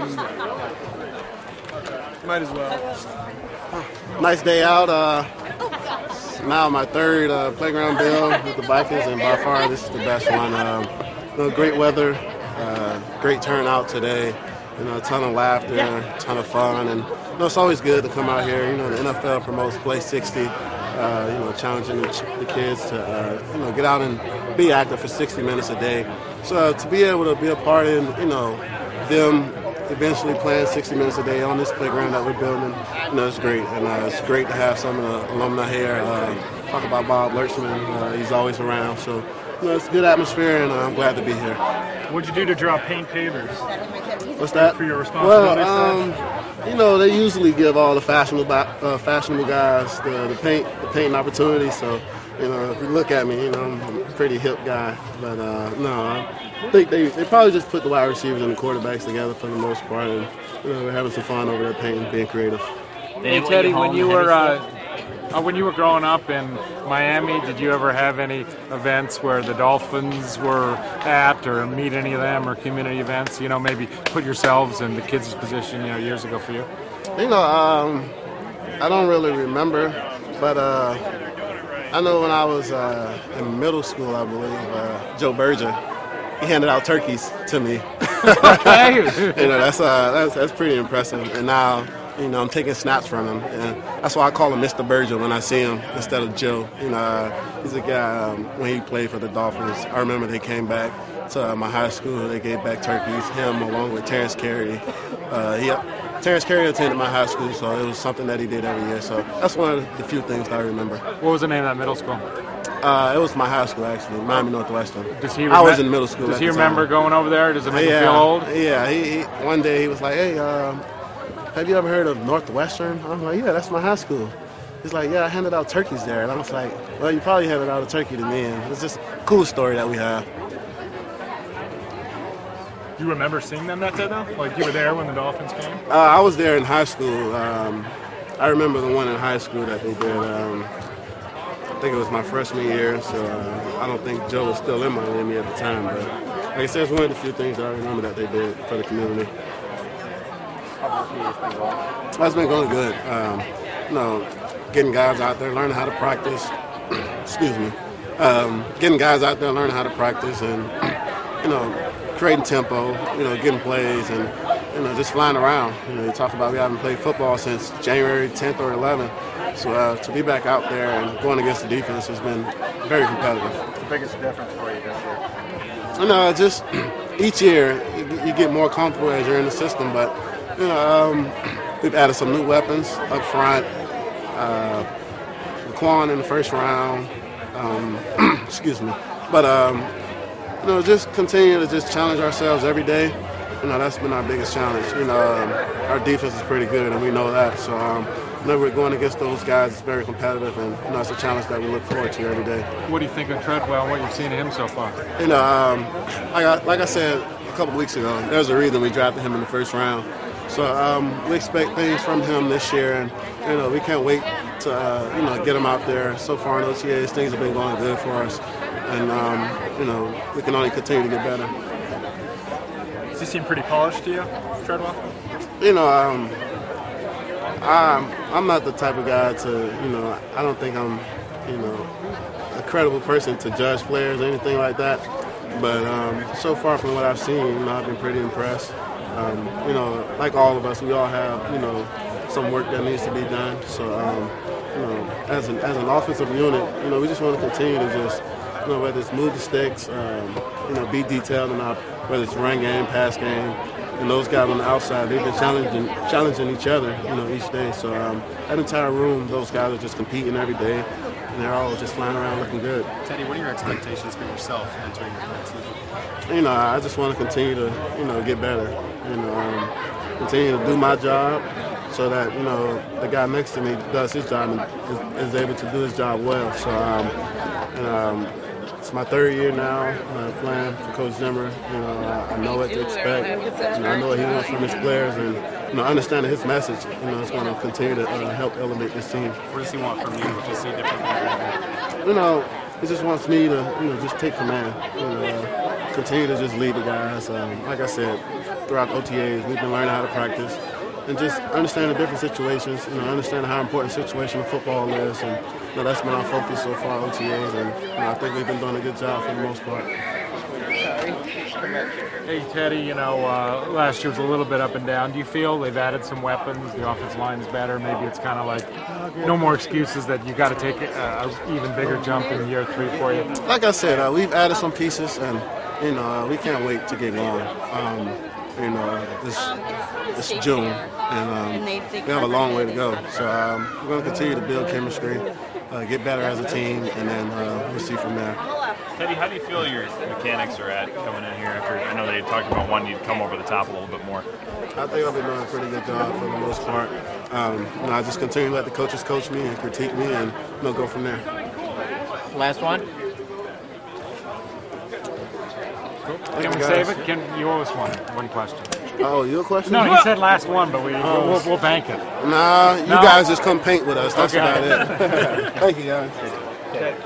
Might as well. Nice day out. Now my third playground bill with the Vikings, and by far this is the best one. Great weather, great turnout today. A ton of laughter, a ton of fun, and it's always good to come out here. The NFL promotes Play 60. Challenging the kids to get out and be active for 60 minutes a day. So to be able to be a part in them eventually playing 60 minutes a day on this playground that we're building, it's great. And it's great to have some of the alumni here. Talk about Bob Lertzman, he's always around. So it's a good atmosphere, and I'm glad to be here. What'd you do to draw paint pavers? What's that? For your responsibility. Well, they usually give all the fashionable guys the painting opportunity. So, if you look at me, I'm a pretty hip guy. But no, I think they probably just put the wide receivers and the quarterbacks together for the most part, and we're having some fun over there painting, being creative. Hey Teddy, when you were growing up in Miami, did you ever have any events where the Dolphins were at, or meet any of them, or community events? Maybe put yourselves in the kids' position, years ago for you. I don't really remember, but I know when I was in middle school, I believe Joe Berger, he handed out turkeys to me. Okay. That's pretty impressive. And now, I'm taking snaps from him, and that's why I call him Mr. Berger when I see him instead of Joe. He's a guy, when he played for the Dolphins, I remember they came back to my high school. They gave back turkeys, him along with Terrence Carey. Terrence Carey attended my high school, so it was something that he did every year. So that's one of the few things that I remember. What was the name of that middle school? It was my high school, actually, Miami Northwestern. I was in middle school. Does he remember going over there? Does it make him feel old? Yeah, he one day he was like, hey, have you ever heard of Northwestern? I'm like, yeah, that's my high school. He's like, yeah, I handed out turkeys there. And I was like, well, you probably handed out a turkey to me. And it's just a cool story that we have. Do you remember seeing them that day, though? Like, you were there when the Dolphins came? I was there in high school. I remember the one in high school that they did. I think it was my freshman year, so I don't think Joe was still in Miami at the time. But like I said, it's one of the few things that I remember that they did for the community. It's been going good. Getting guys out there, learning how to practice. Excuse me. Getting guys out there, learning how to practice, and creating tempo. Getting plays, and just flying around. You talk about we haven't played football since January 10th or 11th. So to be back out there and going against the defense has been very competitive. What's the biggest difference for you this year? Just each year you get more comfortable as you're in the system, but we've added some new weapons up front. Quan in the first round. Excuse me. But, just continue to just challenge ourselves every day. That's been our biggest challenge. Our defense is pretty good, and we know that. So, we're going against those guys. It's very competitive, and, it's a challenge that we look forward to every day. What do you think of Treadwell and what you've seen of him so far? Like I said a couple weeks ago, there's a reason we drafted him in the first round. So we expect things from him this year, and we can't wait to get him out there. So far in OTAs, things have been going good for us, and we can only continue to get better. Does he seem pretty polished to you, Treadwell? I'm not the type of guy to I don't think I'm a credible person to judge players or anything like that. But so far from what I've seen, I've been pretty impressed. Like all of us, we all have, some work that needs to be done. So, as an offensive unit, we just want to continue to just, whether it's move the sticks, be detailed enough, whether it's run game, pass game, and those guys on the outside, they've been challenging each other, each day. So that entire room, those guys are just competing every day, and they're all just flying around looking good. Teddy, what are your expectations for yourself entering your current season? I just want to continue to, get better. Continue to do my job so that, the guy next to me does his job and is able to do his job well. So, it's my third year now playing for Coach Zimmer. I know what to expect. I know what he wants from his players, and understanding his message, it's going to continue to help elevate this team. What does he want from you? What does he see differently? He just wants me to, just take command, continue to just lead the guys. Like I said, throughout OTAs, we've been learning how to practice and just understand the different situations, understand how important the situation of football is. And that's been our focus so far, OTAs, and I think we've been doing a good job for the most part. Hey, Teddy, last year was a little bit up and down. Do you feel they've added some weapons? The offensive line is better. Maybe it's kind of like no more excuses that you got to take an even bigger jump in year 3 for you. Like I said, we've added some pieces, and we can't wait to get going. This June, and we have a long way to go. So we're going to continue to build chemistry, get better as a team, and then we'll see from there. Teddy, how do you feel your mechanics are at coming in here after, I know they talked about wanting you to come over the top a little bit more? I think I've been doing a pretty good job for the most part. I just continue to let the coaches coach me and critique me and go from there. Last one. Can we save it? You owe us one question. Oh, your question? No, he said last one, but we'll bank it. Nah, you guys just come paint with us. That's about it. Thank you, guys.